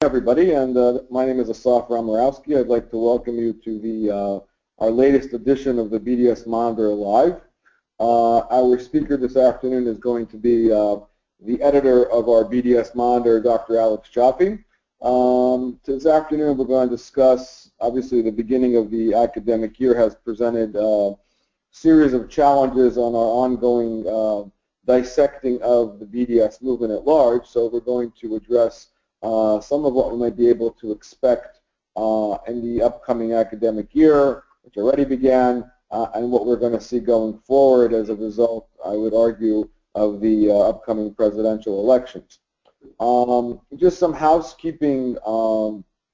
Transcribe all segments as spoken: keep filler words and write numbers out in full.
Everybody, and uh, my name is Asaf Ramorowski. I'd like to welcome you to the uh, our latest edition of the B D S Monitor Live. Uh, our speaker this afternoon is going to be uh, the editor of our B D S Monitor, Doctor Alex Joffe. Um, this afternoon we're going to discuss, obviously the beginning of the academic year has presented a series of challenges on our ongoing uh, dissecting of the B D S movement at large, so we're going to address Uh, some of what we might be able to expect uh, in the upcoming academic year, which already began, uh, and what we're going to see going forward as a result, I would argue, of the uh, upcoming presidential elections. Um, just some housekeeping um,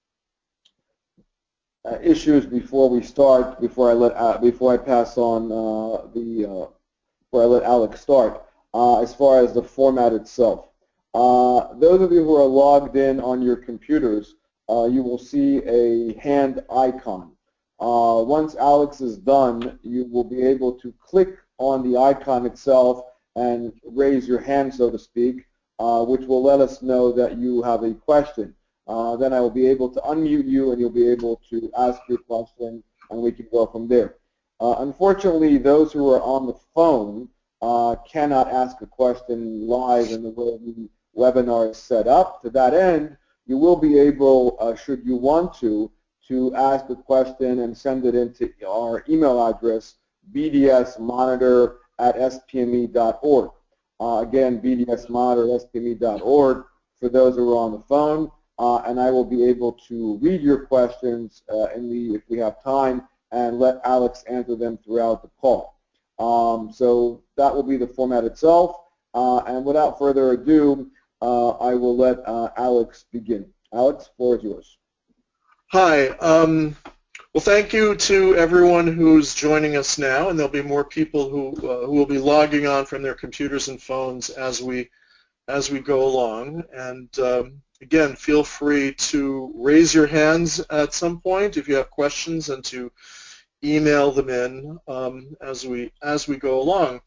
uh, issues before we start, before I let uh, before I pass on uh, the uh, before I let Alex start. Uh, as far as the format itself. Uh, those of you who are logged in on your computers, uh, you will see a hand icon. Uh, once Alex is done, you will be able to click on the icon itself and raise your hand, so to speak, uh, which will let us know that you have a question. Uh, then I will be able to unmute you and you'll be able to ask your question and we can go from there. Uh, unfortunately, those who are on the phone uh, cannot ask a question live in the way we webinar is set up. To that end, you will be able, uh, should you want to, to ask a question and send it into our email address, b d s monitor at s p m e dot org. Uh, again, b d s monitor at s p m e dot org for those who are on the phone, uh, and I will be able to read your questions uh, in the, if we have time, and let Alex answer them throughout the call. Um, so that will be the format itself, uh, and without further ado, Uh, I will let uh, Alex begin. Alex, the floor is yours. Hi. Um, well, thank you to everyone who's joining us now, and there'll be more people who uh, who will be logging on from their computers and phones as we as we go along. And um, again, feel free to raise your hands at some point if you have questions, and to email them in um, as we as we go along.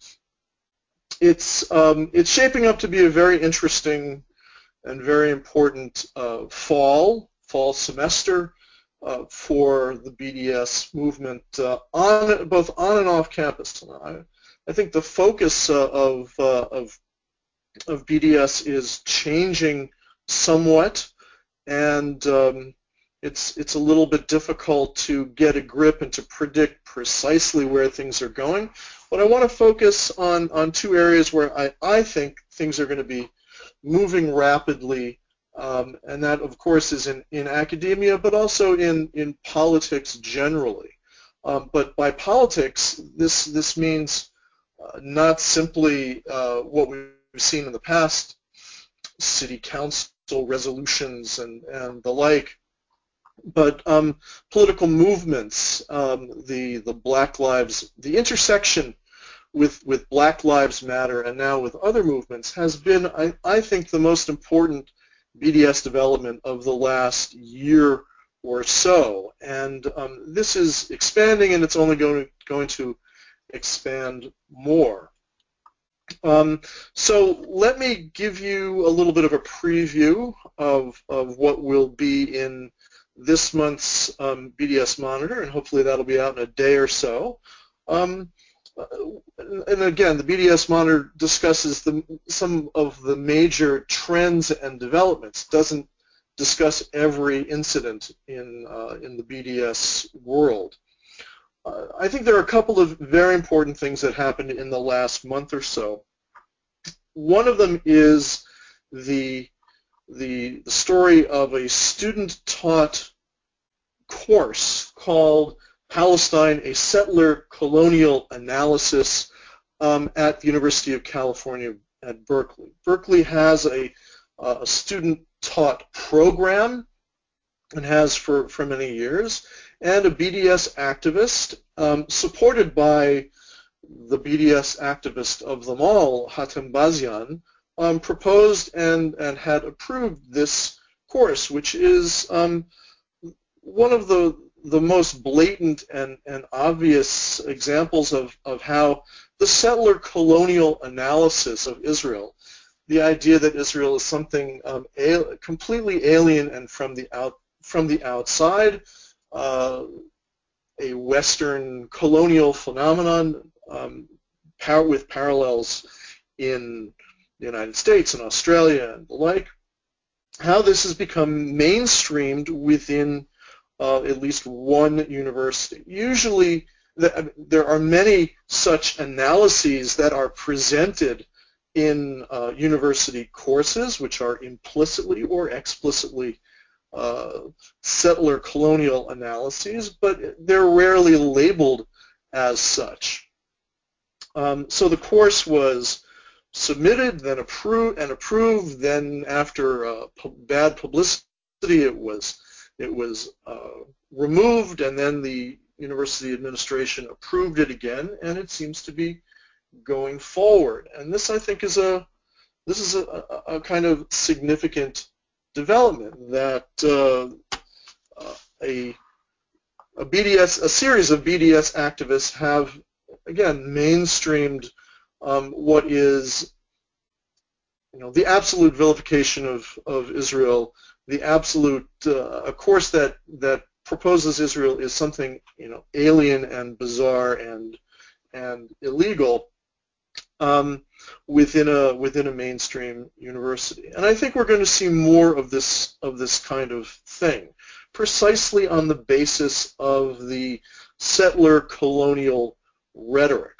It's um, it's shaping up to be a very interesting and very important uh, fall fall semester uh, for the B D S movement uh, on both on and off campus. I, I think the focus uh, of, uh, of of B D S is changing somewhat, and um, it's it's a little bit difficult to get a grip and to predict precisely where things are going. But I want to focus on, on two areas where I, I think things are going to be moving rapidly, um, and that, of course, is in, in academia, but also in, in politics generally. Um, but by politics, this, this means uh, not simply uh, what we've seen in the past, city council resolutions and, and the like, but um, political movements, um, the, the Black Lives, the intersection with, with Black Lives Matter and now with other movements has been, I, I think, the most important B D S development of the last year or so. And um, this is expanding, and it's only going to, going to expand more. Um, so let me give you a little bit of a preview of, of what will be in this month's um, B D S Monitor, and hopefully that'll be out in a day or so. Um, and again, the B D S Monitor discusses the, some of the major trends and developments. It doesn't discuss every incident in, uh, in the B D S world. Uh, I think there are a couple of very important things that happened in the last month or so. One of them is the, the, the story of a student-taught course called Palestine, a Settler Colonial Analysis um, at the University of California at Berkeley. Berkeley has a, uh, a student-taught program and has for, for many years, and a B D S activist um, supported by the B D S activist of them all, Hatem Bazian, um, proposed and, and had approved this course, which is um, one of the the most blatant and, and obvious examples of, of how the settler colonial analysis of Israel the idea that Israel is something um, al completely alien and from the out from the outside, uh, a Western colonial phenomenon um, par with parallels in the United States and Australia and the like. How this has become mainstreamed within uh, at least one university. Usually, the, there are many such analyses that are presented in uh, university courses, which are implicitly or explicitly uh, settler colonial analyses, but they're rarely labeled as such. Um, so the course was submitted, then approved, and approved. Then, after uh, pu bad publicity, it was it was uh, removed, and then the university administration approved it again, and it seems to be going forward. And this, I think, is a this is a, a, a kind of significant development that uh, uh, a a B D S, a series of B D S activists have again mainstreamed um, what is, you know, the absolute vilification of of Israel, the absolute uh, a course that that proposes Israel is something, you know, alien and bizarre and and illegal um, within a within a mainstream university. And I think we're going to see more of this of this kind of thing, precisely on the basis of the settler colonial rhetoric.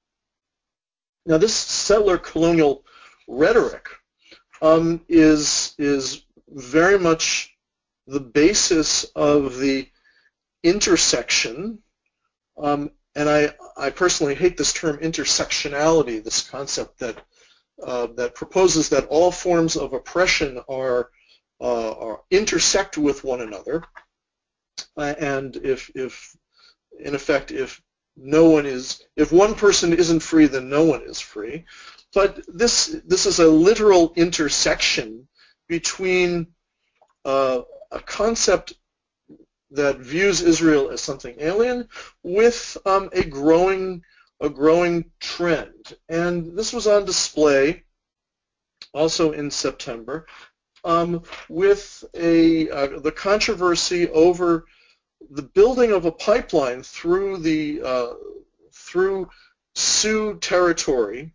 Now, this settler colonial rhetoric um, is is very much the basis of the intersection, um, and I, I personally hate this term intersectionality, this concept that uh, that proposes that all forms of oppression are, uh, are intersect with one another, uh, and if, if in effect, if no one is, if one person isn't free, then no one is free. But this this is a literal intersection between uh, a concept that views Israel as something alien with um, a growing a growing trend. And this was on display also in September um, with a uh, the controversy over the building of a pipeline through the uh, through Sioux territory,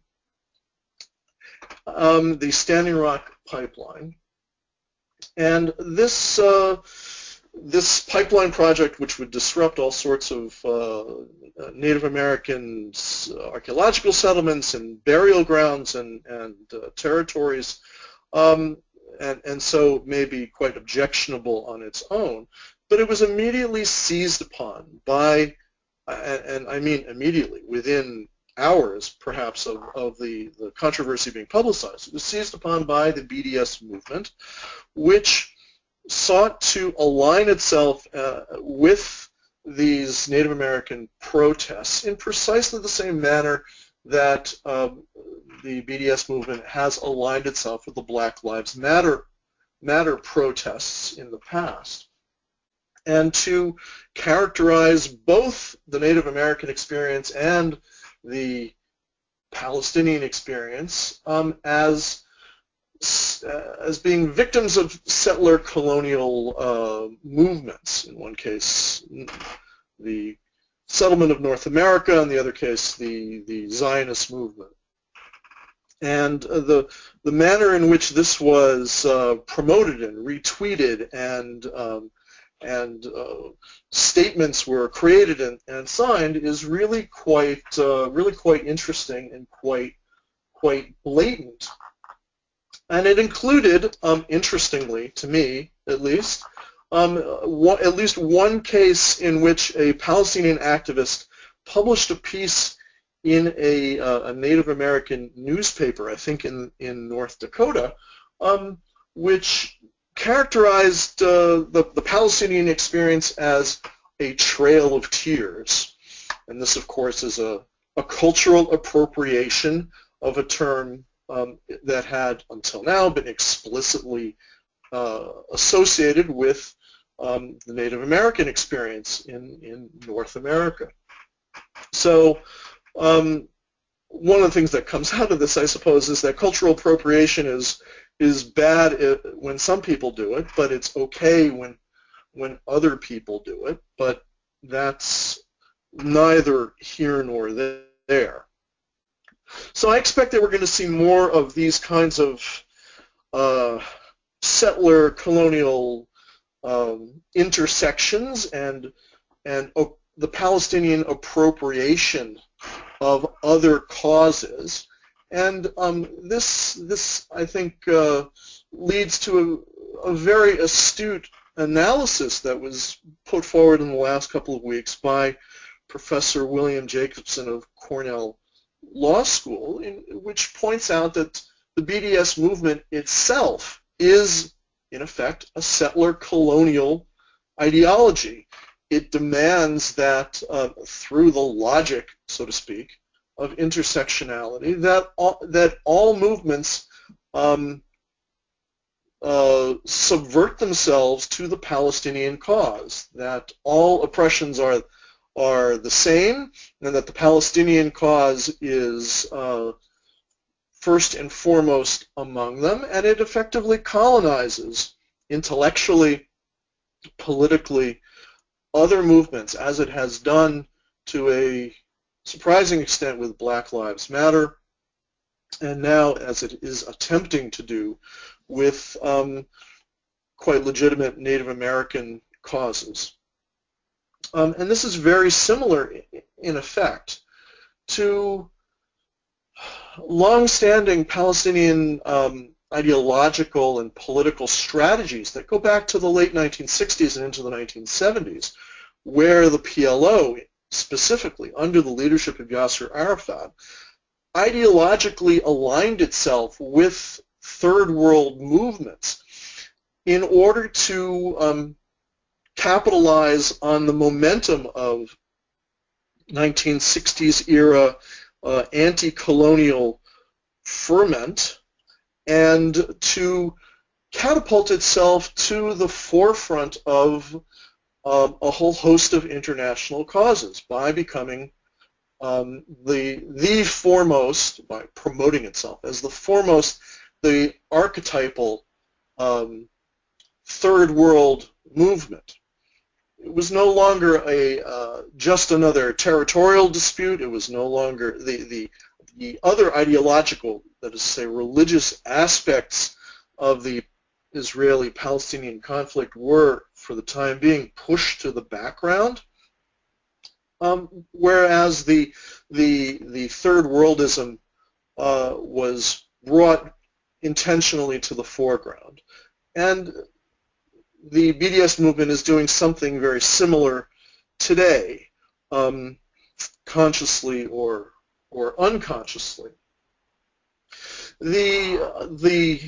um, the Standing Rock pipeline, and this uh, this pipeline project, which would disrupt all sorts of uh, Native American archaeological settlements and burial grounds and and uh, territories, um, and and so may be quite objectionable on its own. But it was immediately seized upon by, and, and I mean immediately, within hours perhaps of, of the, the controversy being publicized, it was seized upon by the B D S movement, which sought to align itself uh, with these Native American protests in precisely the same manner that uh, the B D S movement has aligned itself with the Black Lives Matter, Matter protests in the past, and to characterize both the Native American experience and the Palestinian experience um, as uh, as being victims of settler colonial uh, movements. In one case, the settlement of North America, in the other case, the the Zionist movement. And uh, the the manner in which this was uh, promoted and retweeted and um, and uh, statements were created and, and signed is really quite uh, really quite interesting and quite quite blatant. And it included, um, interestingly to me at least, um, one, at least one case in which a Palestinian activist published a piece in a, uh, a Native American newspaper, I think in in North Dakota, um, which characterized uh, the, the Palestinian experience as a trail of tears. And this, of course, is a, a cultural appropriation of a term um, that had, until now, been explicitly uh, associated with um, the Native American experience in, in North America. So um, one of the things that comes out of this, I suppose, is that cultural appropriation is is bad when some people do it, but it's okay when when other people do it. But that's neither here nor there. So I expect that we're going to see more of these kinds of uh, settler colonial um, intersections and and uh, the Palestinian appropriation of other causes, and um, this this I think uh, leads to a, a very astute analysis that was put forward in the last couple of weeks by Professor William Jacobson of Cornell Law School, in, which points out that the B D S movement itself is, in effect, a settler colonial ideology. It demands that uh, through the logic, so to speak, of intersectionality, that all, that all movements um, uh, subvert themselves to the Palestinian cause, that all oppressions are are the same, and that the Palestinian cause is uh, first and foremost among them, and it effectively colonizes intellectually, politically, other movements, as it has done to a surprising extent with Black Lives Matter, and now as it is attempting to do with um, quite legitimate Native American causes. Um, and this is very similar, in effect, to long-standing Palestinian um, ideological and political strategies that go back to the late nineteen sixties and into the nineteen seventies, where the P L O, specifically under the leadership of Yasser Arafat, ideologically aligned itself with third world movements in order to um, capitalize on the momentum of nineteen sixties era uh, anti-colonial ferment and to catapult itself to the forefront of um, a whole host of international causes by becoming um, the the foremost, by promoting itself as the foremost, the archetypal um, third world movement. It was no longer a uh, just another territorial dispute. It was no longer the, the the other ideological, that is to say, religious aspects of the Israeli-Palestinian conflict were, for the time being, pushed to the background. Um, whereas the the the third worldism uh, was brought intentionally to the foreground, and the B D S movement is doing something very similar today, um, consciously or or unconsciously. The the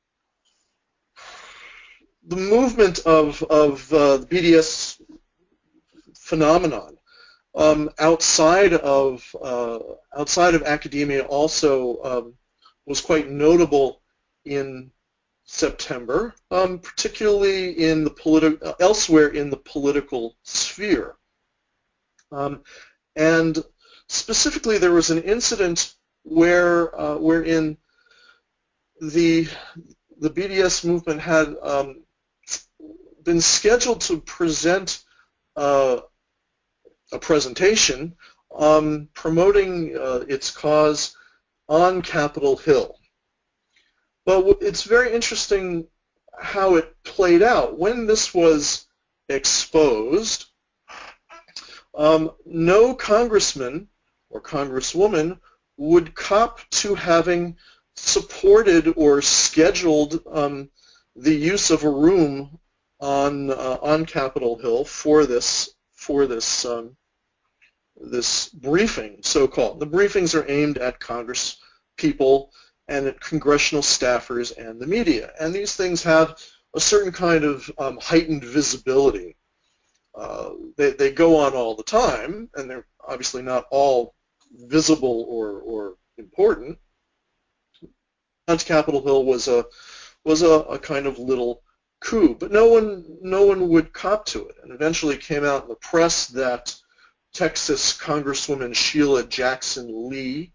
the movement of of uh, the B D S phenomenon um, outside of uh, outside of academia also um, was quite notable in September, um, particularly in the politi- uh, elsewhere in the political sphere. Um, and specifically, there was an incident where uh, wherein the the B D S movement had um, been scheduled to present uh, a presentation um, promoting uh, its cause on Capitol Hill. But it's very interesting how it played out. When this was exposed, um, no congressman or congresswoman would cop to having supported or scheduled um, the use of a room on uh, on Capitol Hill for this for this um, this briefing, so-called. The briefings are aimed at Congress people and at congressional staffers and the media. And these things have a certain kind of um, heightened visibility. Uh, they, they go on all the time, and they're obviously not all visible or, or important. On Capitol Hill was a was a, a kind of little coup, but no one no one would cop to it. And eventually it came out in the press that Texas Congresswoman Sheila Jackson Lee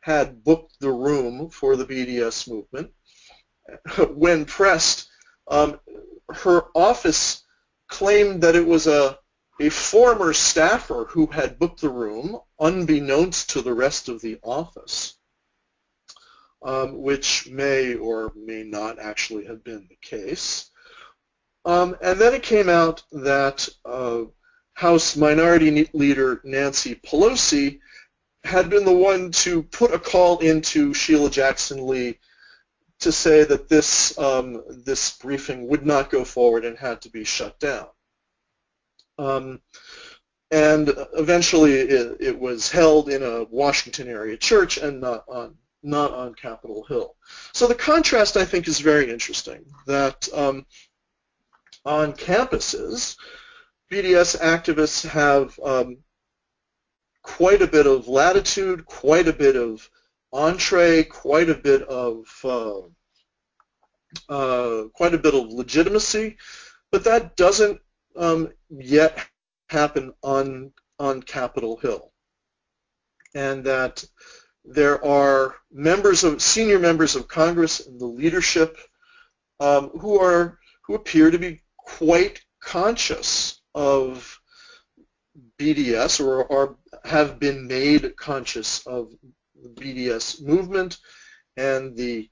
had booked the room for the B D S movement. When pressed, um, her office claimed that it was a, a former staffer who had booked the room, unbeknownst to the rest of the office, um, which may or may not actually have been the case. Um, and then it came out that uh, House Minority Leader Nancy Pelosi had been the one to put a call into Sheila Jackson Lee to say that this um, this briefing would not go forward and had to be shut down. Um, and eventually it, it was held in a Washington area church and not on not on Capitol Hill. So the contrast, I think, is very interesting, that um, on campuses, B D S activists have um, quite a bit of latitude, quite a bit of entree, quite a bit of uh, uh, quite a bit of legitimacy, but that doesn't um, yet happen on on Capitol Hill, and that there are members of senior members of Congress and the leadership um, who are who appear to be quite conscious of B D S, or, or have been made conscious of the B D S movement and the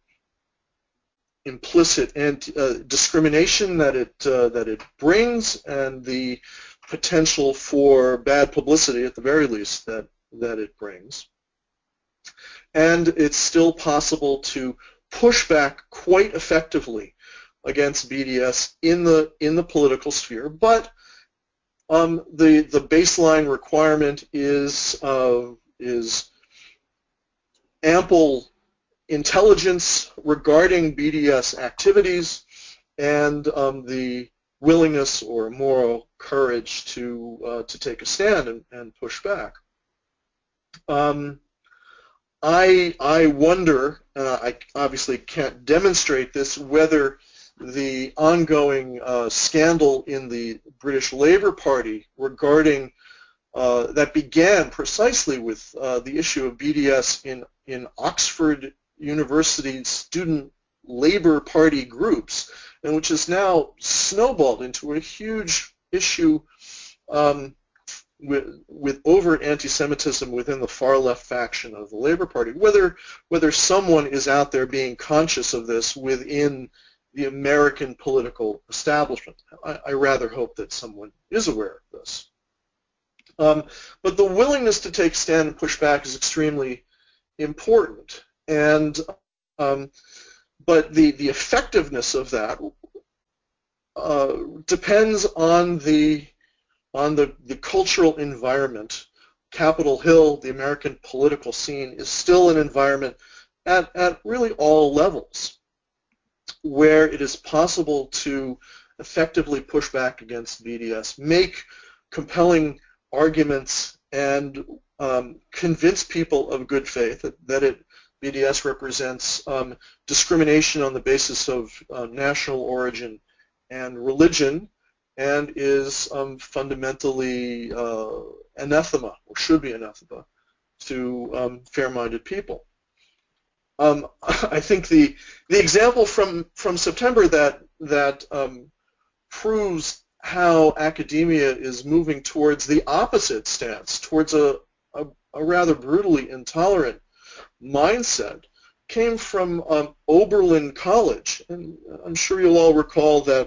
implicit anti, uh, discrimination that it uh, that it brings, and the potential for bad publicity, at the very least, that that it brings. And it's still possible to push back quite effectively against B D S in the in the political sphere, but um, the the baseline requirement is uh, is ample intelligence regarding B D S activities and um, the willingness or moral courage to uh, to take a stand and, and push back. Um, I I wonder, uh, I obviously can't demonstrate this, whether the ongoing uh, scandal in the British Labour Party regarding uh, that began precisely with uh, the issue of B D S in in Oxford University student Labour Party groups, and which has now snowballed into a huge issue um, with, with overt anti-Semitism within the far left faction of the Labour Party. Whether whether someone is out there being conscious of this within the American political establishment, I, I rather hope that someone is aware of this. Um, but the willingness to take stand and push back is extremely important, and um, but the the effectiveness of that uh, depends on the on the the cultural environment. Capitol Hill, the American political scene, is still an environment at at really all levels where it is possible to effectively push back against B D S, make compelling arguments, and um, convince people of good faith that, that it B D S represents um, discrimination on the basis of uh, national origin and religion, and is um, fundamentally uh, anathema, or should be anathema, to um, fair-minded people. Um, I think the the example from from September that that um, proves how academia is moving towards the opposite stance, towards a, a, a rather brutally intolerant mindset, came from um, Oberlin College. And I'm sure you'll all recall that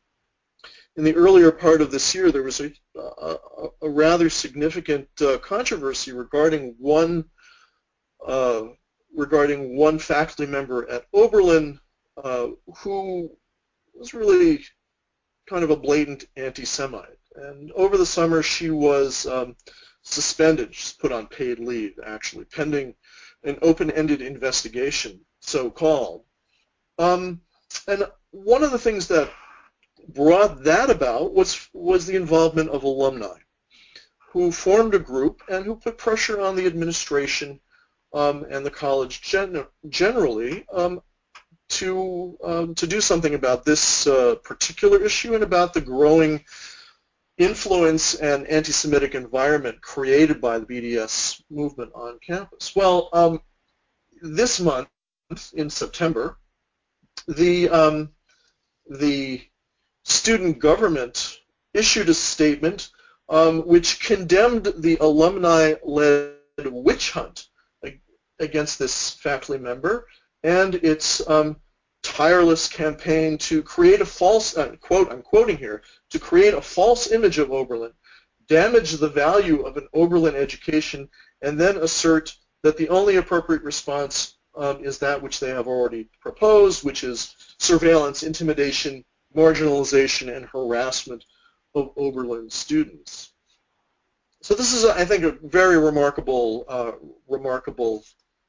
in the earlier part of this year there was a, a, a rather significant uh, controversy regarding one uh, regarding one faculty member at Oberlin uh, who was really kind of a blatant anti-Semite. And over the summer she was um, suspended, she's put on paid leave actually, pending an open-ended investigation, so-called. Um, and one of the things that brought that about was, was the involvement of alumni who formed a group and who put pressure on the administration um, and the college gen generally um, to um, to do something about this uh, particular issue and about the growing influence and anti-Semitic environment created by the B D S movement on campus. Well, um, this month, in September, the um, the student government issued a statement um, which condemned the alumni-led witch hunt against this faculty member and its um, tireless campaign to create a false, uh, quote, I'm quoting here, to create a false image of Oberlin, damage the value of an Oberlin education, and then assert that the only appropriate response um, is that which they have already proposed, which is surveillance, intimidation, marginalization, and harassment of Oberlin students. So this is, I think, a very remarkable, uh, remarkable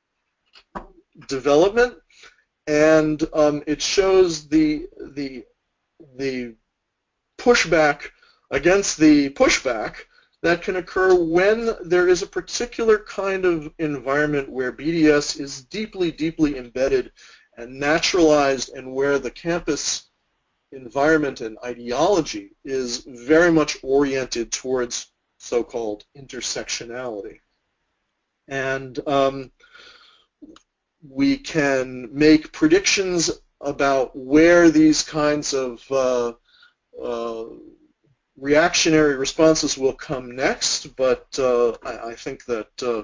development, and um, it shows the the the pushback against the pushback that can occur when there is a particular kind of environment where B D S is deeply, deeply embedded and naturalized, and where the campus environment and ideology is very much oriented towards so-called intersectionality. And um, we can make predictions about where these kinds of uh, uh, reactionary responses will come next, but uh, I, I think that uh,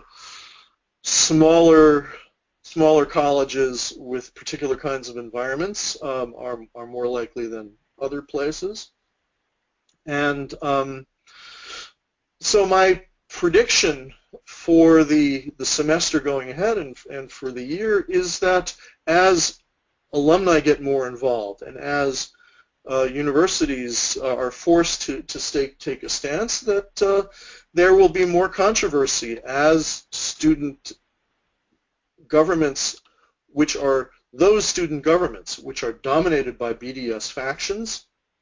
smaller smaller colleges with particular kinds of environments um, are, are more likely than other places. And um, so my prediction for the, the semester going ahead and, and for the year is that as alumni get more involved and as uh, universities uh, are forced to, to stay, take a stance, that uh, there will be more controversy as student governments, which are those student governments which are dominated by B D S factions,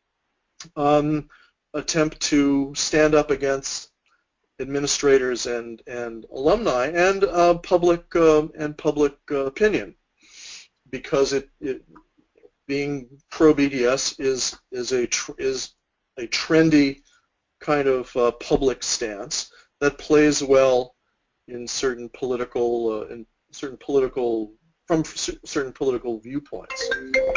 um, attempt to stand up against administrators and, and alumni and uh, public uh, and public uh, opinion, because it, it being pro B D S is is a tr is a trendy kind of uh, public stance that plays well in certain political uh, in certain political from certain political viewpoints.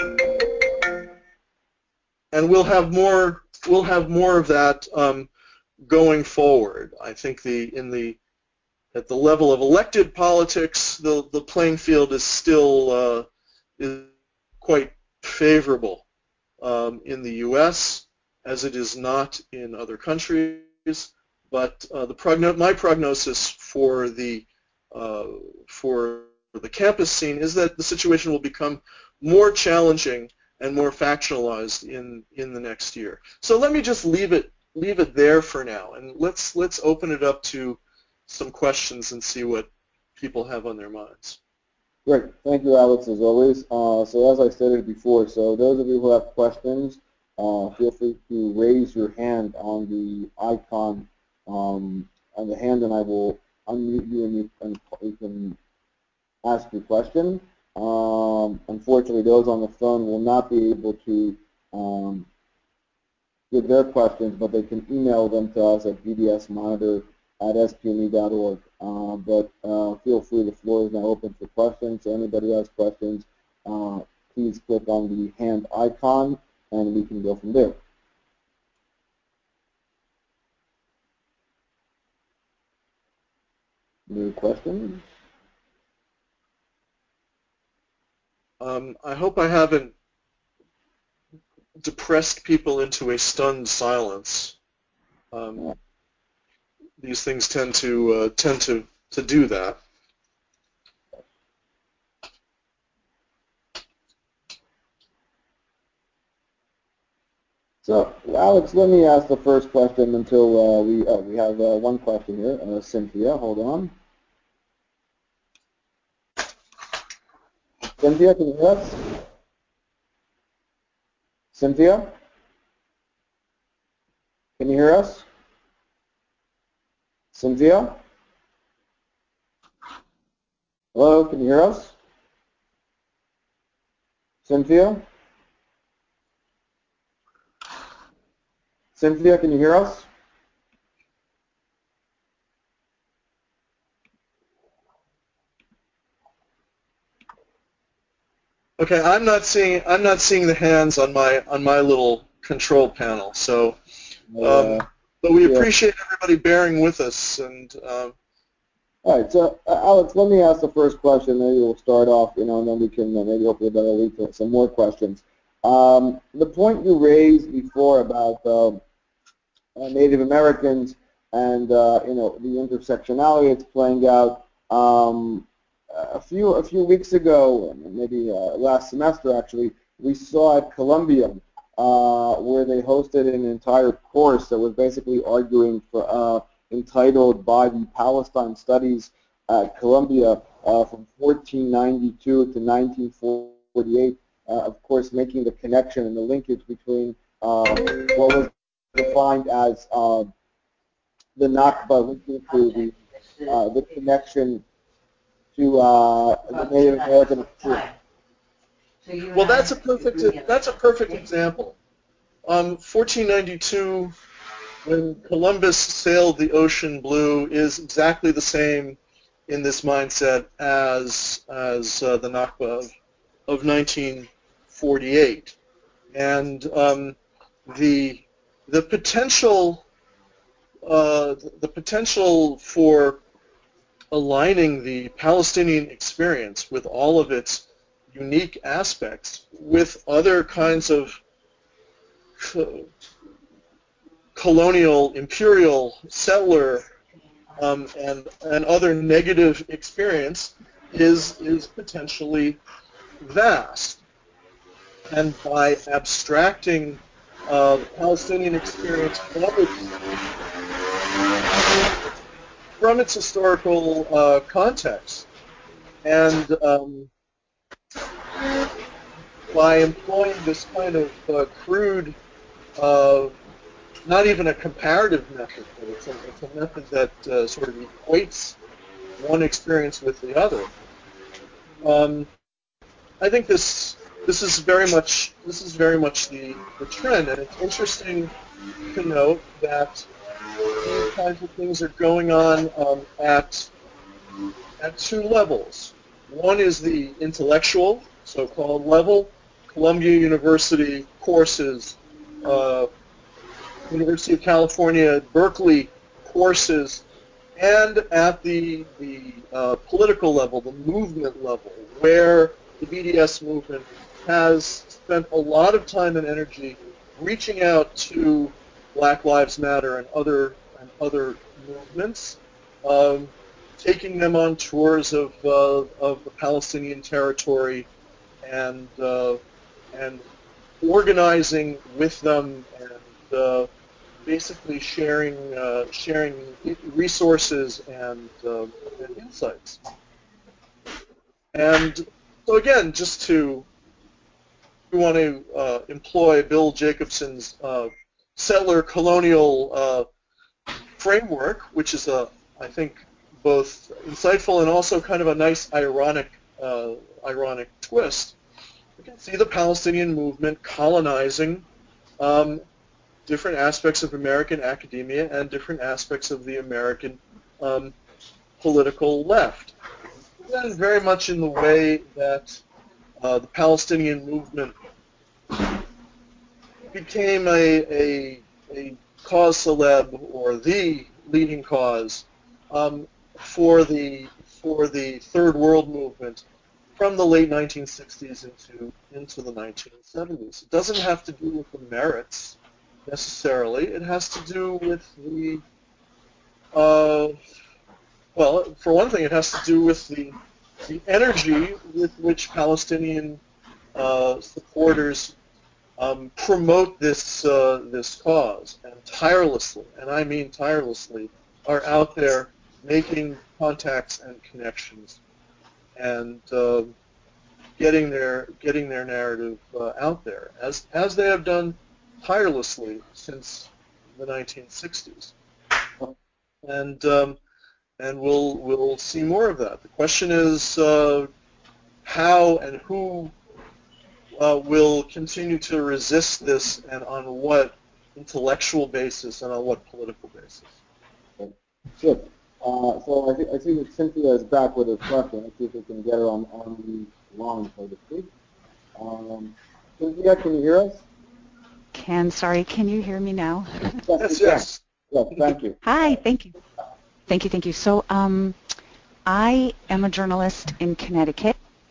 And we'll have more we'll have more of that um, going forward. I think the in the at the level of elected politics, the the playing field is still uh, is quite favorable um, in the U S as it is not in other countries. But uh, the progno my prognosis for the uh, for the campus scene is that the situation will become more challenging and more factionalized in in the next year. So let me just leave it leave it there for now, and let's let's open it up to some questions and see what people have on their minds. Great. Thank you, Alex, as always. Uh, so as I stated before, so those of you who have questions, uh, feel free to raise your hand on the icon um, on the hand, and I will unmute you, and you can, you can ask your question. Um, unfortunately, those on the phone will not be able to um, give their questions, but they can email them to us at b d s monitor at s p m e dot org. Uh, but uh, feel free, the floor is now open for questions. So anybody who has questions, uh, please click on the hand icon, and we can go from there. Any questions? Um, I hope I haven't depressed people into a stunned silence. Um, these things tend to uh, tend to to do that. So, Alex, let me ask the first question until uh, we uh, we have uh, one question here. Uh, Cynthia, hold on. Cynthia, can you hear us? Cynthia, can you hear us? Cynthia? Hello, can you hear us? Cynthia? Cynthia, can you hear us? Okay, I'm not seeing I'm not seeing the hands on my on my little control panel. So, um, Uh, but we yeah. appreciate everybody bearing with us. And um, All right, so uh, Alex, let me ask the first question. Maybe we'll start off, you know, and then we can uh, maybe hopefully that'll lead to some more questions. Um, the point you raised before about uh, uh, Native Americans and uh, you know the intersectionality it's playing out. Um, a few a few weeks ago, maybe uh, last semester actually, we saw at Columbia uh, where they hosted an entire course that was basically arguing for uh, entitled by the Palestine Studies at Columbia uh, from fourteen ninety-two to nineteen forty-eight. Uh, of course, making the connection and the linkage between uh, what was defined as uh, the Nakba, linking to the uh, the connection to uh, the Native American experience. well, that's a perfect that's a perfect example. Um, fourteen ninety-two, when Columbus sailed the ocean blue, is exactly the same in this mindset as as uh, the Nakba of, of nineteen forty-eight, and um, the the potential uh, the potential for aligning the Palestinian experience with all of its unique aspects with other kinds of co- colonial, imperial, settler, um, and and other negative experience is is potentially vast. And by abstracting uh, the Palestinian experience from its from its historical uh, context, and um, by employing this kind of uh, crude, uh, not even a comparative method, but it's a, it's a method that uh, sort of equates one experience with the other. Um, I think this this is very much this is very much the, the trend, and it's interesting to note that these kinds of things are going on um, at at two levels. One is the intellectual, so-called level, Columbia University courses, uh, University of California, Berkeley courses, and at the the uh, political level, the movement level, where the B D S movement has spent a lot of time and energy reaching out to Black Lives Matter and other and other movements, um, taking them on tours of uh, of the Palestinian territory, and uh, and organizing with them, and uh, basically sharing uh, sharing resources and uh, and insights. And so again, just to we want to uh, employ Bill Jacobson's uh, settler colonial uh, framework, which is a I think both insightful and also kind of a nice ironic uh, ironic twist. We can see the Palestinian movement colonizing um, different aspects of American academia and different aspects of the American um, political left. And very much in the way that uh, the Palestinian movement became a, a, a cause célèbre, or the leading cause um, for the for the Third World movement from the late nineteen sixties into into the nineteen seventies. It doesn't have to do with the merits necessarily. It has to do with the uh, well, for one thing, it has to do with the the energy with which Palestinian uh, supporters um, promote this uh, this cause, and tirelessly, and I mean tirelessly, are out there making contacts and connections, and uh, getting their getting their narrative uh, out there, as as they have done tirelessly since the nineteen sixties, and um, and we'll we'll see more of that. The question is uh, how and who uh, will continue to resist this, and on what intellectual basis and on what political basis. Good. Uh, so I, th- I see that Cynthia is back with her question. Let's see if we can get her on, on the line, so to speak. Um, Cynthia, can you hear us? Ken, sorry, can you hear me now? Yes, yes. Yes, thank you. Hi, thank you. Thank you, thank you. So um, I am a journalist in Connecticut.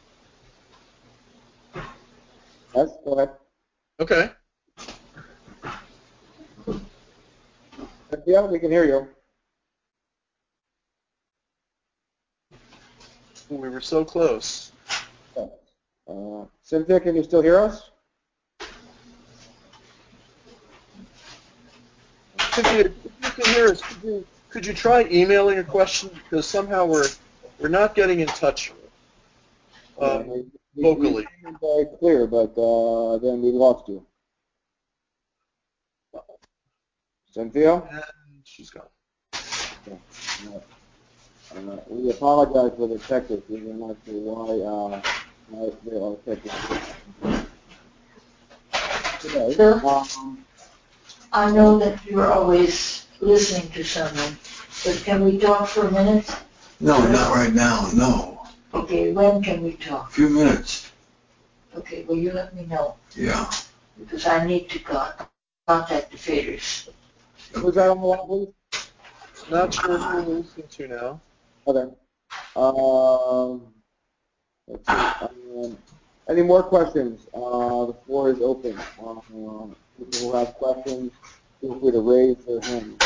Yes, go ahead. Okay. Cynthia, we can hear you. We were so close. Uh, Cynthia, can you still hear us? Cynthia, if you can hear us, could you, could you try emailing a question? Because somehow we're we're not getting in touch um, yeah, we, vocally. We very clear, but uh, then we lost you. Cynthia? And she's gone. Yeah. Yeah. Uh, we apologize for the tech issues. We're not sure why, uh, why there are tech issues. Today, Phil, um, I know that you're always listening to someone, but can we talk for a minute? No, not right now, no. Okay, when can we talk? A few minutes, Okay, well, you let me know, yeah. because I need to con- contact the faders. who's that on the line, please? Not sure who we're listening to now. Okay. Um, let's see. Um, any more questions? Uh, the floor is open. Uh, people who have questions, feel free to raise their hand.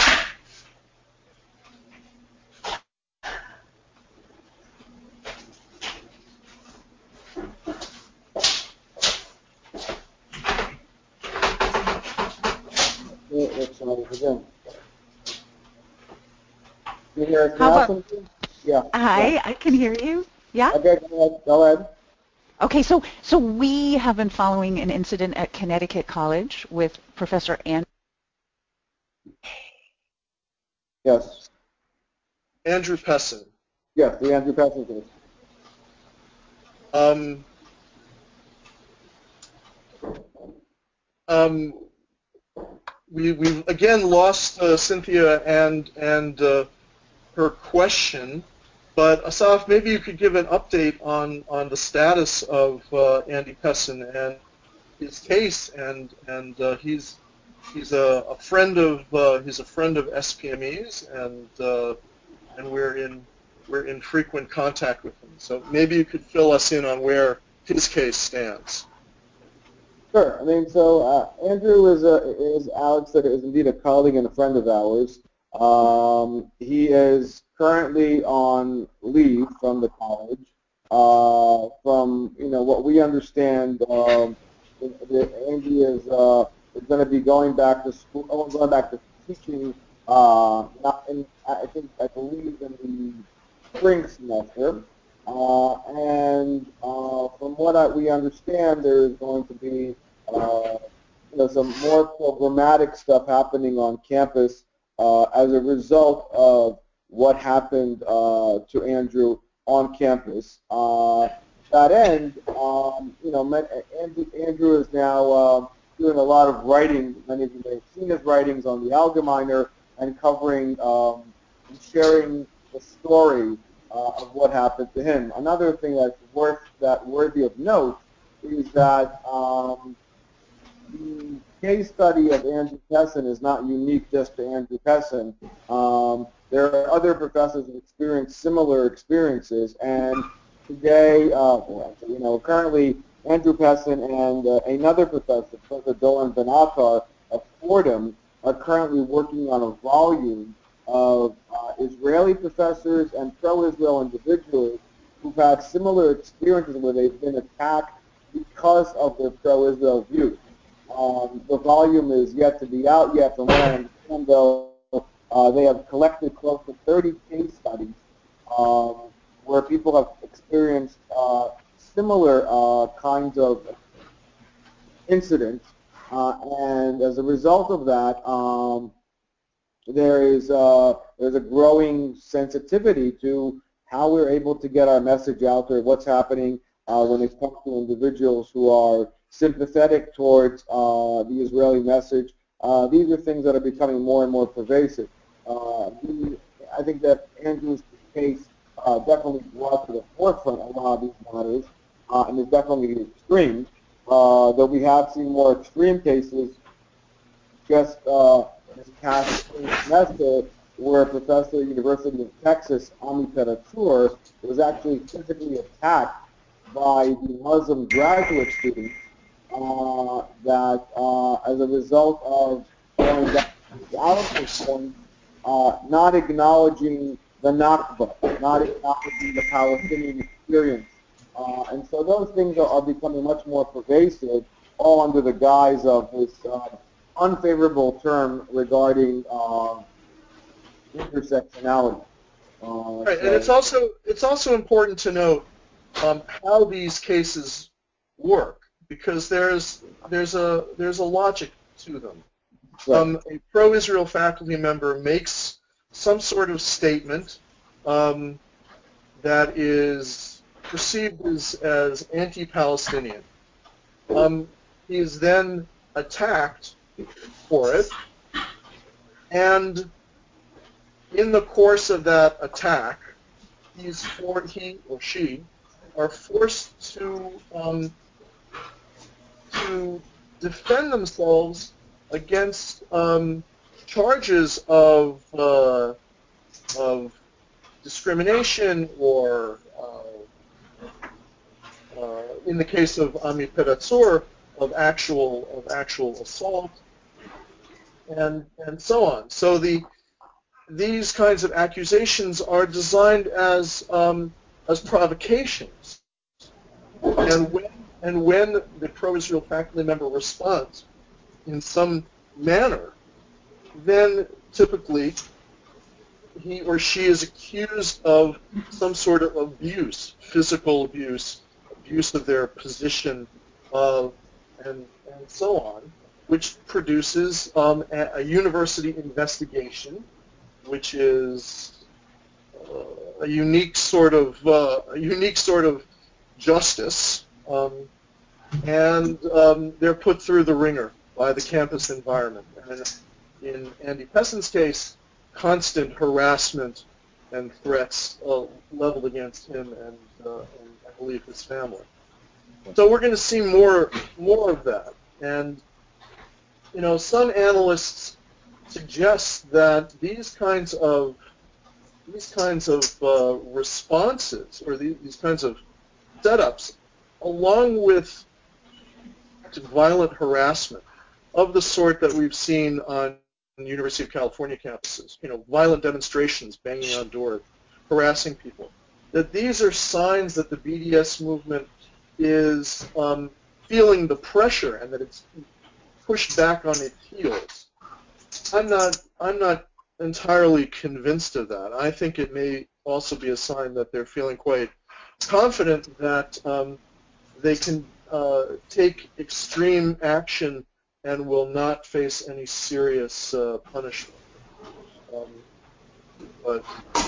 Okay, let's try this again. Can you hear us How now, about- Cynthia? Yeah. Hi, yeah. I can hear you. Yeah? Okay, go ahead. Go ahead. Okay, so so we have been following an incident at Connecticut College with Professor Andrew. Yes. Andrew Pessin. Yes, the Andrew Pessin case. Um, um, we, we've again lost uh, Cynthia and and uh, her question, but Asaf, maybe you could give an update on, on the status of uh, Andy Pessin and his case, and and uh, he's he's a, a friend of uh, he's a friend of S P M E's, and uh, and we're in we're in frequent contact with him. So maybe you could fill us in on where his case stands. Sure. I mean, so uh, Andrew is, a, is Alex said, is indeed a colleague and a friend of ours. Um, he is currently on leave from the college. Uh, from you know what we understand, um, Andy is uh, is going to be going back to school, oh, going back to teaching. Uh, not in, I think I believe in the spring semester. Uh, and uh, from what I, we understand, there is going to be uh, you know, some more programmatic stuff happening on campus uh, as a result of what happened uh, to Andrew on campus. Uh, to that end, um, you know, Andrew, Andrew is now uh, doing a lot of writing. Many of you may have seen his writings on the Allgemeiner and covering um, and sharing the story Uh, of what happened to him. Another thing that's worth that worthy of note is that um, the case study of Andrew Pessin is not unique just to Andrew Pessin. Um, there are other professors who experienced similar experiences, and today, uh, well, you know, currently Andrew Pessin and uh, another professor, Professor Dolan Ben-Attar of Fordham, are currently working on a volume of uh, Israeli professors and pro-Israel individuals who've had similar experiences where they've been attacked because of their pro-Israel views. Um, the volume is yet to be out yet, from what I understand, though, uh, they have collected close to thirty case studies um, where people have experienced uh, similar uh, kinds of incidents, uh, and as a result of that, um, there is uh, there's a growing sensitivity to how we're able to get our message out there, what's happening uh, when it comes to individuals who are sympathetic towards uh, the Israeli message. Uh, these are things that are becoming more and more pervasive. Uh, the, I think that Andrew's case uh, definitely brought to the forefront a lot of these matters, uh, and is definitely the extreme. uh, though we have seen more extreme cases just uh, this past semester where a professor at the University of Texas, Ami Peratzur, was actually physically attacked by the Muslim graduate students uh, that uh, as a result of going back to Alex's point, uh, not acknowledging the Nakba, not acknowledging the Palestinian experience. Uh, and so those things are, are becoming much more pervasive, all under the guise of this uh, unfavorable term regarding uh, intersectionality. Uh, Right, so, and it's also it's also important to note um, how these cases work, because there's there's a there's a logic to them. right. Um, a pro-Israel faculty member makes some sort of statement um, that is perceived as, as anti-Palestinian. Um, he is then attacked for it, and in the course of that attack, he's for, he or she are forced to um, to defend themselves against um, charges of uh, of discrimination, or uh, uh, in the case of Ami Peratzur, of actual of actual assault, and and so on. So the these kinds of accusations are designed as um, as provocations, and when and when the pro-Israel faculty member responds in some manner, then typically he or she is accused of some sort of abuse, physical abuse, abuse of their position, uh, and and so on, which produces um, a, a university investigation, which is uh, a unique sort of uh, a unique sort of justice, um, and um, they're put through the ringer by the campus environment. And in Andy Pesson's case, constant harassment and threats uh, leveled against him and, uh, and I believe his family. So we're going to see more more of that. And you know, some analysts suggest that these kinds of these kinds of uh, responses, or these, these kinds of setups, along with violent harassment of the sort that we've seen on the University of California campuses, you know, violent demonstrations, banging on doors, harassing people, that these are signs that the B D S movement is um, feeling the pressure and that it's pushed back on its heels. I'm not, I'm not entirely convinced of that. I think it may also be a sign that they're feeling quite confident that um, they can uh, take extreme action and will not face any serious uh, punishment. Um, but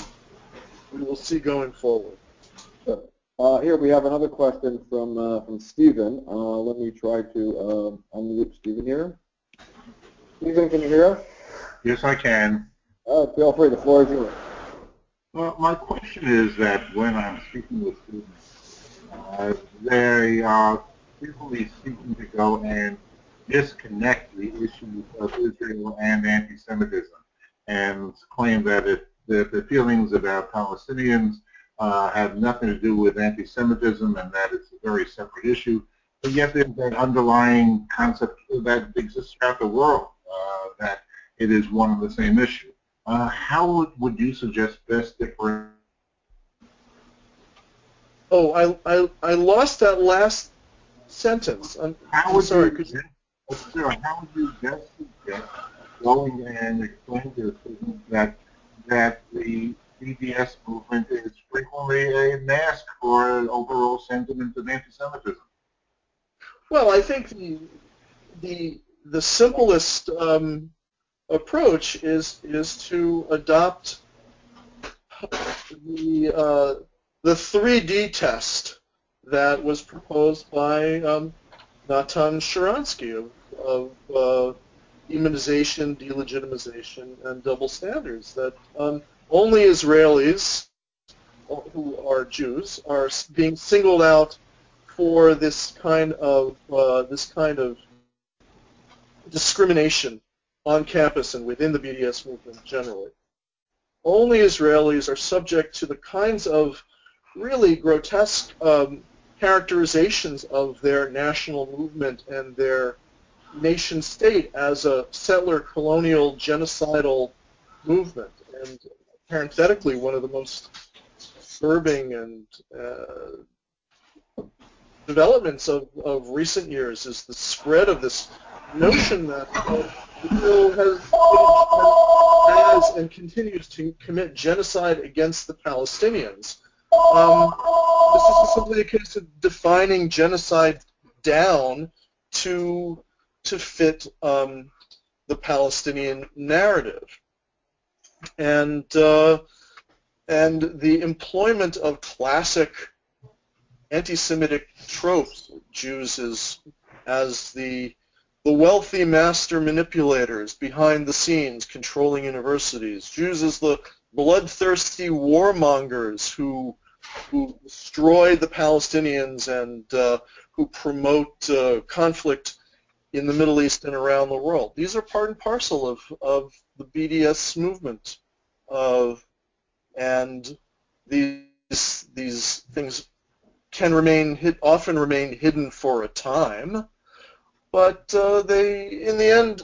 we will see going forward. Sure. Uh, here we have another question from uh, from Stephen. Uh, let me try to uh, unmute Stephen here. Stephen, can you hear us? Yes, I can. Uh, feel free. The floor is yours. Well, my question is that when I'm speaking with students, uh, they are frequently seeking to go and disconnect the issues of Israel and anti-Semitism and claim that it, that the feelings about Palestinians uh, have nothing to do with anti-Semitism and that it's a very separate issue. But yet there's that underlying concept that exists throughout the world, uh, that it is one and the same issue. Uh, how would, would you suggest best differentiate? Oh, I, I, I lost that last sentence. I'm, How I'm would sorry. you, Could you? sure, how would you best suggest going and explain to the students that that the B D S movement is frequently a mask for an overall sentiment of anti-Semitism? Well, I think the the the simplest um, approach is is to adopt the uh, the three D test that was proposed by um, Natan Sharansky of, of uh, demonization, delegitimization, and double standards. That um, only Israelis who are Jews are being singled out for this kind of uh, this kind of discrimination on campus and within the B D S movement generally. Only Israelis are subject to the kinds of really grotesque um, characterizations of their national movement and their nation state as a settler colonial genocidal movement. And parenthetically, one of the most disturbing and uh, developments of, of recent years is the spread of this notion that uh, Israel has, has and continues to commit genocide against the Palestinians. Um, this is simply a case of defining genocide down to to fit um, the Palestinian narrative, and uh, and the employment of classic anti-Semitic tropes, Jews as as the the wealthy master manipulators behind the scenes controlling universities, Jews as the bloodthirsty warmongers who who destroy the Palestinians and uh, who promote uh, conflict in the Middle East and around the world. These are part and parcel of, of the B D S movement, uh, and these these things can remain often remain hidden for a time, but uh, they, in the end,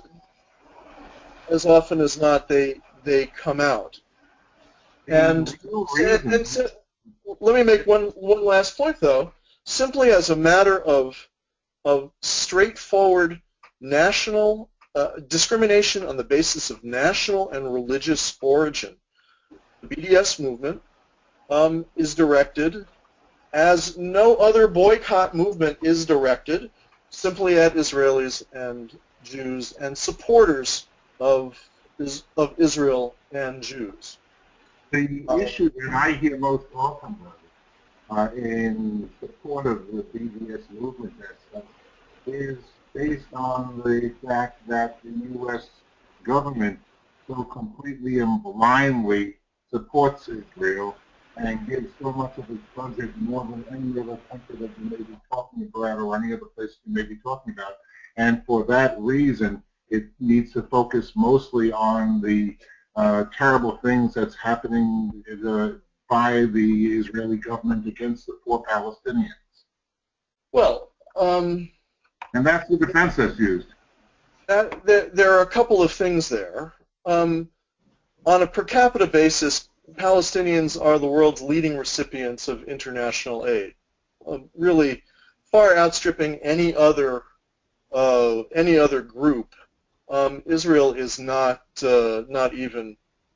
as often as not, they they come out. And, and, and so, let me make one one last point, though. Simply as a matter of of straightforward national uh, discrimination on the basis of national and religious origin, the B D S movement um, is directed, as no other boycott movement is directed, simply at Israelis and Jews and supporters of of Israel and Jews. The uh, issue that I hear most often uh, in support of the B D S movement as is based on the fact that the U S government so completely and blindly supports Israel and gives so much of its budget, more than any other country that you may be talking about or any other place you may be talking about. And for that reason, it needs to focus mostly on the uh, terrible things that's happening uh, by the Israeli government against the poor Palestinians. Well, um, and that's the defense that's used. That, there, there are a couple of things there. Um, on a per capita basis, Palestinians are the world's leading recipients of international aid, uh, really far outstripping any other uh, any other group. Um, Israel is not uh, not even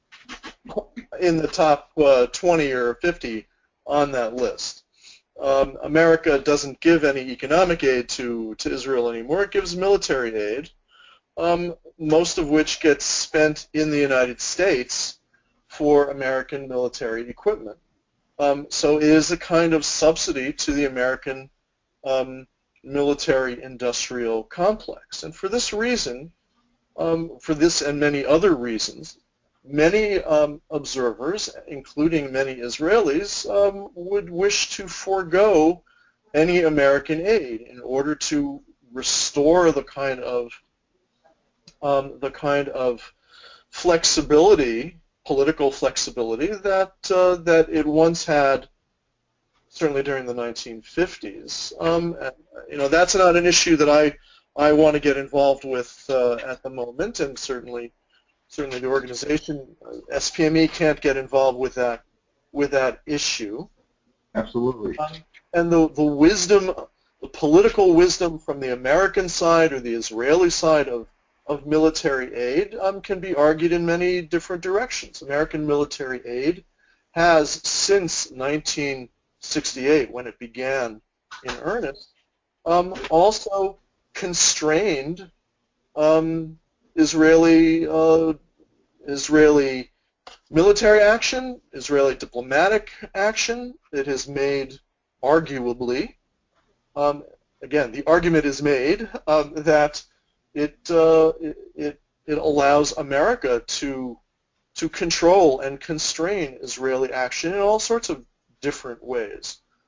in the top uh, twenty or fifty on that list. Um, America doesn't give any economic aid to, to Israel anymore. It gives military aid, um, most of which gets spent in the United States for American military equipment. Um, so it is a kind of subsidy to the American um, military-industrial complex. And for this reason, um, for this and many other reasons, many um, observers, including many Israelis, um, would wish to forego any American aid in order to restore the kind of um, the kind of flexibility, political flexibility that uh, that it once had, certainly during the nineteen fifties. Um, and, you know, that's not an issue that I I want to get involved with uh, at the moment, and certainly. Certainly, the organization uh, S P M E can't get involved with that with that issue. Absolutely. Um, and the the wisdom, the political wisdom from the American side or the Israeli side of of military aid um, can be argued in many different directions. American military aid has, since nineteen sixty-eight, when it began in earnest, um, also constrained. Um, Israeli uh, Israeli military action, Israeli diplomatic action. It has made, arguably, um, again, the argument is made um, that it, uh, it it allows America to to control and constrain Israeli action in all sorts of different ways.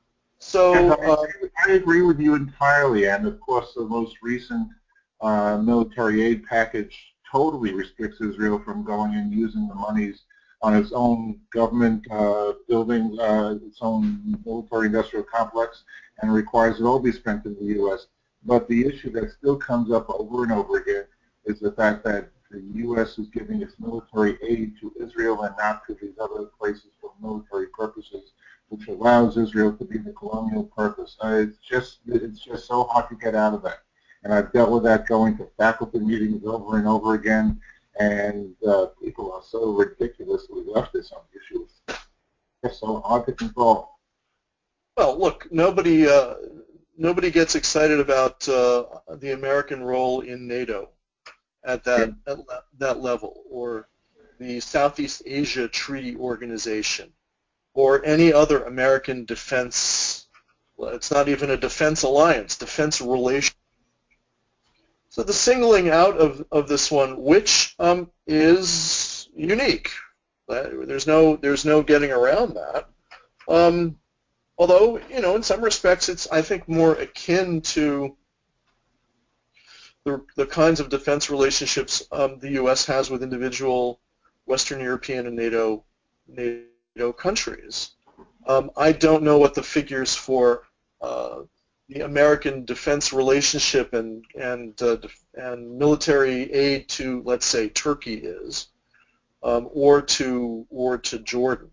So Yes, I, uh, agree, I agree with you entirely, and of course the most recent uh, military aid package totally restricts Israel from going and using the monies on its own government uh, building, uh, its own military-industrial complex, and requires it all be spent in the U S. But the issue that still comes up over and over again is the fact that the U S is giving its military aid to Israel and not to these other places for military purposes, which allows Israel to be the colonial purpose. Uh, it's just it's just so hard to get out of that. And I've dealt with that going to faculty meetings over and over again, and uh, people are so ridiculously leftist on the issue. It's just so hard to control. well, look, nobody uh, nobody gets excited about uh, the American role in NATO at that at that level, or the Southeast Asia Treaty Organization, or any other American defense. Well, it's not even a defense alliance, defense relation. So the singling out of, of this one, which um, is unique. There's no there's no getting around that. Um, although, you know, in some respects, it's I think more akin to the the kinds of defense relationships um, the U S has with individual Western European and NATO NATO countries. Um, I don't know what the figures for uh, the American defense relationship and and uh, and military aid to, let's say, Turkey is, um, or to or to Jordan.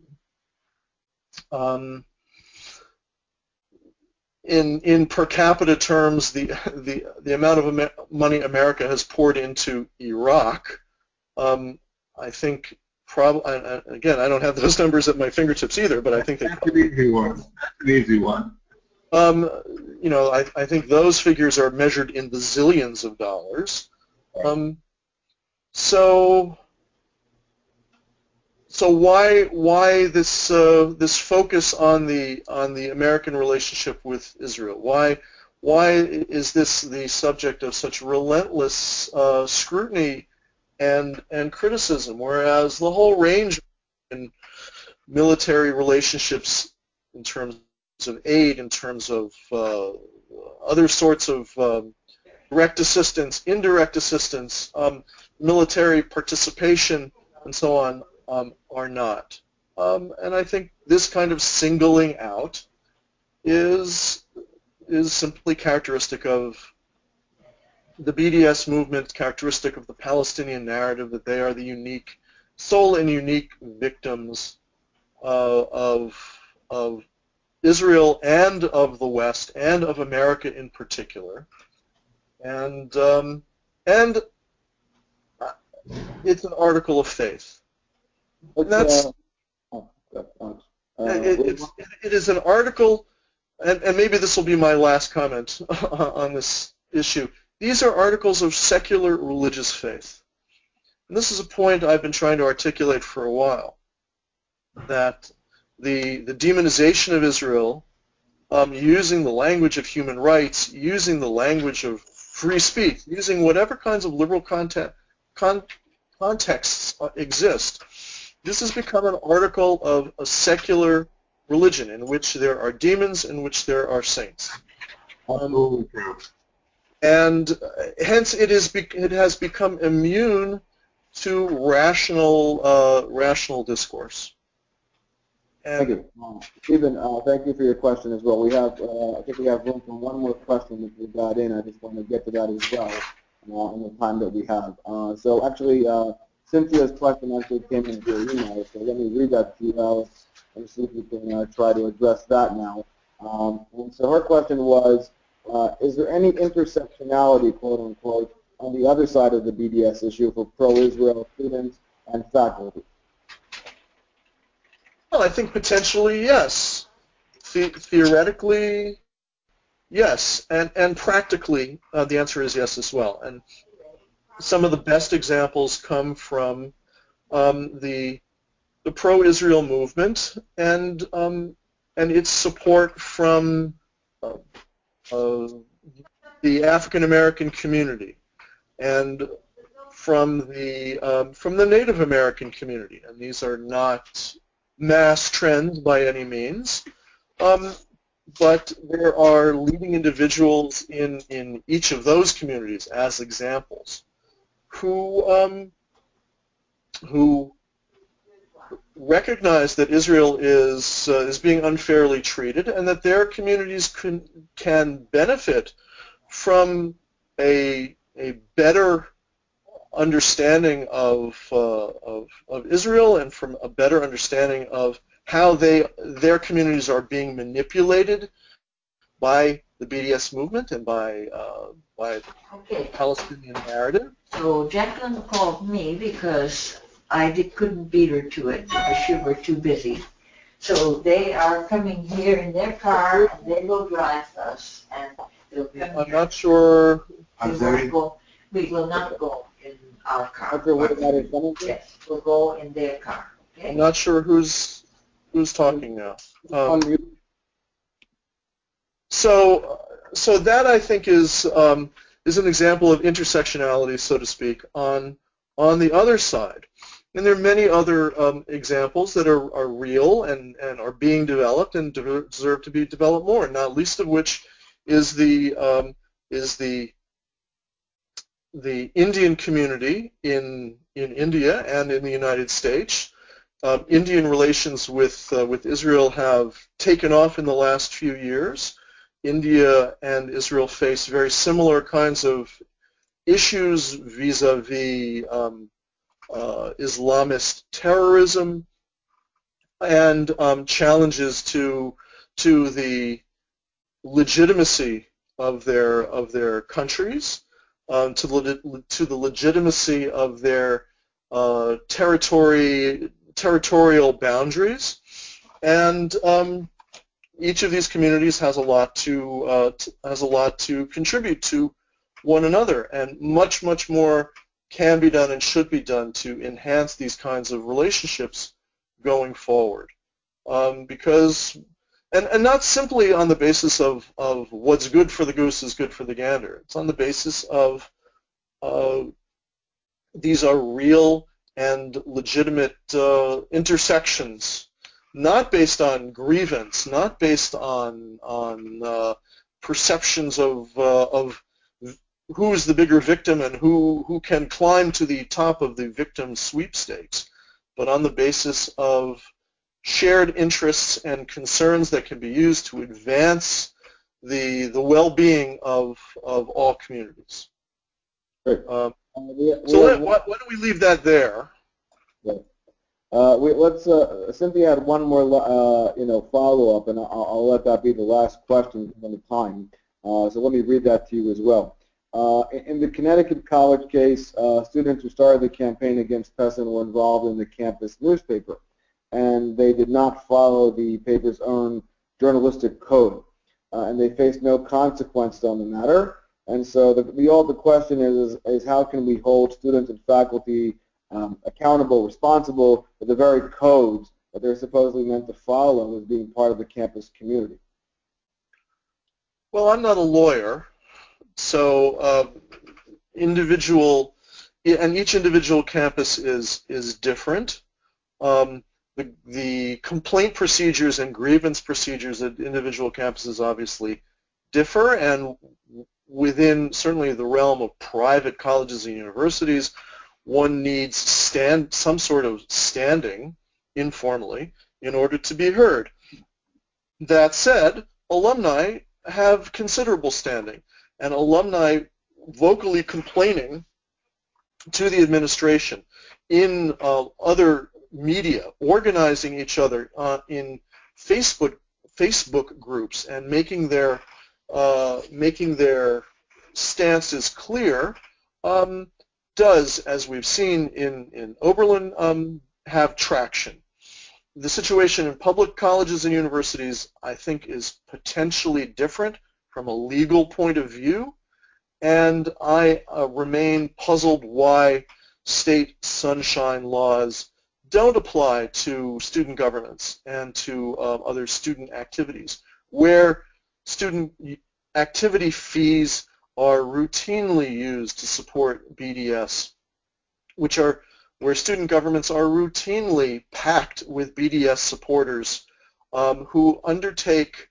Um, in in per capita terms, the the the amount of Amer- money America has poured into Iraq, um, I think. Prob- I, I, again, I don't have those numbers at my fingertips either, but I think they. That's an easy one. That's an easy one. Um, you know, I, I think those figures are measured in the zillions of dollars. Um, so, so why why this uh, this focus on the on the American relationship with Israel? Why why is this the subject of such relentless uh, scrutiny and and criticism? Whereas the whole range in military relationships, in terms of aid, in terms of uh, other sorts of um, direct assistance, indirect assistance, um, military participation, and so on, um, are not. Um, and I think this kind of singling out is is simply characteristic of the B D S movement, characteristic of the Palestinian narrative, that they are the unique, sole and unique victims uh, of of Israel and of the West and of America in particular, and um, and it's an article of faith. And that's uh, oh, okay, thanks. Uh, it, it's it is an article, and, and maybe this will be my last comment on this issue. These are articles of secular religious faith, and this is a point I've been trying to articulate for a while, that the the demonization of Israel, Um, using the language of human rights, using the language of free speech, using whatever kinds of liberal content, con, contexts uh, exist. This has become an article of a secular religion in which there are demons, in which there are saints. Absolutely true. And uh, hence it is be- it has become immune to rational uh, rational discourse. And Thank you. Uh, Stephen, uh, thank you for your question as well. We have, uh, I think we have room for one more question that we got in. I just want to get to that as well uh, in the time that we have. Uh, so actually, uh, Cynthia's question actually came in through email, so let me read that to you, Alex, and see if we can uh, try to address that now. Um, and so her question was, uh, is there any intersectionality, quote unquote, on the other side of the B D S issue for pro-Israel students and faculty? Well, I think potentially yes. The- theoretically, yes, and and practically, uh, the answer is yes as well. And some of the best examples come from um, the the pro-Israel movement and um, and its support from uh, uh, the African American community and from the um, from the Native American community. And these are not mass trends by any means. Um, but there are leading individuals in, in each of those communities as examples who, um, who recognize that Israel is, uh, is being unfairly treated and that their communities can, can benefit from a, a better understanding of, uh, of, of Israel and from a better understanding of how they, their communities are being manipulated by the B D S movement and by, uh, by the Okay. Palestinian narrative. So Jacqueline called me because I did, couldn't beat her to it because she were too busy. So they are coming here in their car and they will drive us and they'll come I'm here. not sure. We I'm very, won't go, we will not go in our car. Okay, what about it? Someone- Yes, we'll go in their car, I'm okay? not sure who's who's talking now. Um, Unmute. so, so that I think is um, is an example of intersectionality, so to speak, on on the other side. And there are many other um, examples that are, are real and, and are being developed and deserve to be developed more. Not least of which is the um, is the the Indian community in in India and in the United States. Um, Indian relations with uh, with Israel have taken off in the last few years. India and Israel face very similar kinds of issues vis-a-vis um, uh, Islamist terrorism and um, challenges to to the legitimacy of their of their countries, um, to le- to the legitimacy of their uh, territory territorial boundaries, and um, each of these communities has a lot to uh, t- has a lot to contribute to one another, and much much more can be done and should be done to enhance these kinds of relationships going forward, um, because and, and not simply on the basis of, of what's good for the goose is good for the gander. It's on the basis of uh, these are real and legitimate uh, intersections, not based on grievance, not based on on uh, perceptions of uh, of who is the bigger victim and who who can climb to the top of the victim sweepstakes, but on the basis of shared interests and concerns that can be used to advance the the well-being of of all communities. Great. Um, Uh, we, we so have let, why, why don't we leave that there? one- uh, we, let's. Uh, Cynthia had one more, uh, you know, follow-up, and I'll, I'll let that be the last question given the time. Uh, so let me read that to you as well. Uh, in, in the Connecticut College case, uh, students who started the campaign against Pessin were involved in the campus newspaper, and they did not follow the paper's own journalistic code, uh, and they faced no consequences on the matter. And so the, the, all the question is, is, is how can we hold students and faculty um, accountable, responsible for the very codes that they're supposedly meant to follow as being part of the campus community? Well, I'm not a lawyer, so uh, individual, and each individual campus is is different. Um, the, the complaint procedures and grievance procedures at individual campuses obviously differ, and within certainly the realm of private colleges and universities, one needs stand some sort of standing informally in order to be heard. That said, alumni have considerable standing, and alumni vocally complaining to the administration in uh, other media, organizing each other uh, in Facebook Facebook groups and making their uh, making their stances clear, um, does, as we've seen in in Oberlin, um, have traction. The situation in public colleges and universities, I think, is potentially different from a legal point of view, and I uh, remain puzzled why state sunshine laws don't apply to student governments and to uh, other student activities, where student activity fees are routinely used to support B D S, which are where student governments are routinely packed with B D S supporters um, who undertake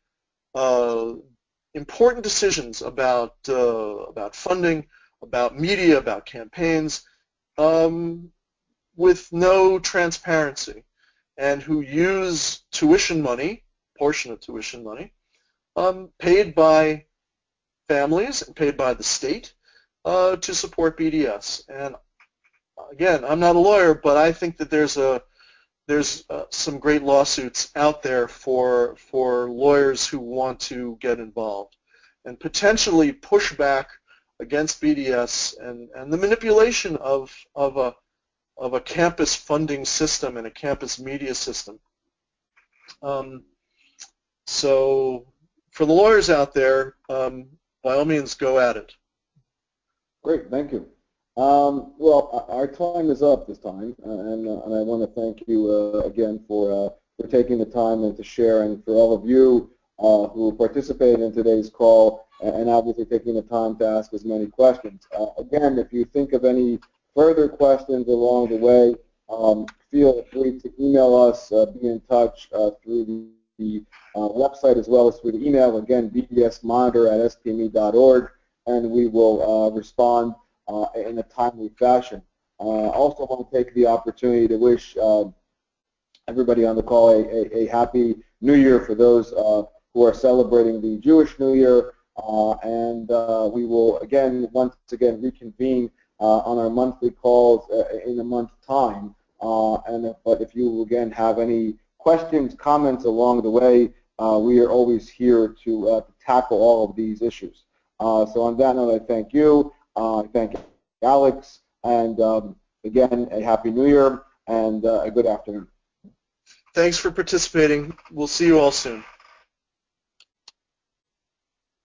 uh, important decisions about uh, about funding, about media, about campaigns, um, with no transparency, and who use tuition money, portion of tuition money, um, paid by families and paid by the state uh, to support B D S. And again, I'm not a lawyer, but I think that there's a there's uh, some great lawsuits out there for for lawyers who want to get involved and potentially push back against B D S and, and the manipulation of of a of a campus funding system and a campus media system. Um, so for the lawyers out there, um, by all means, go at it. Great, thank you. Um, well, our time is up this time, uh, and, uh, and I want to thank you uh, again for uh, for taking the time and to share, and for all of you uh, who participated in today's call, and obviously taking the time to ask as many questions. Uh, again, if you think of any further questions along the way, um, feel free to email us, uh, be in touch uh, through the, the uh, website as well as through the email. Again, b d s monitor at s p m e dot org, and we will uh, respond Uh, in a timely fashion. Uh, also want to take the opportunity to wish uh, everybody on the call a, a, a happy New Year for those uh, who are celebrating the Jewish New Year, uh, and uh, we will again, once again, reconvene uh, on our monthly calls uh, in a month's time. Uh, and if, but if you again have any questions, comments along the way, uh, we are always here to, uh, to tackle all of these issues. Uh, so on that note, I thank you. Uh, thank you, Alex, and um, again, a Happy New Year and uh, a good afternoon. Thanks for participating. We'll see you all soon.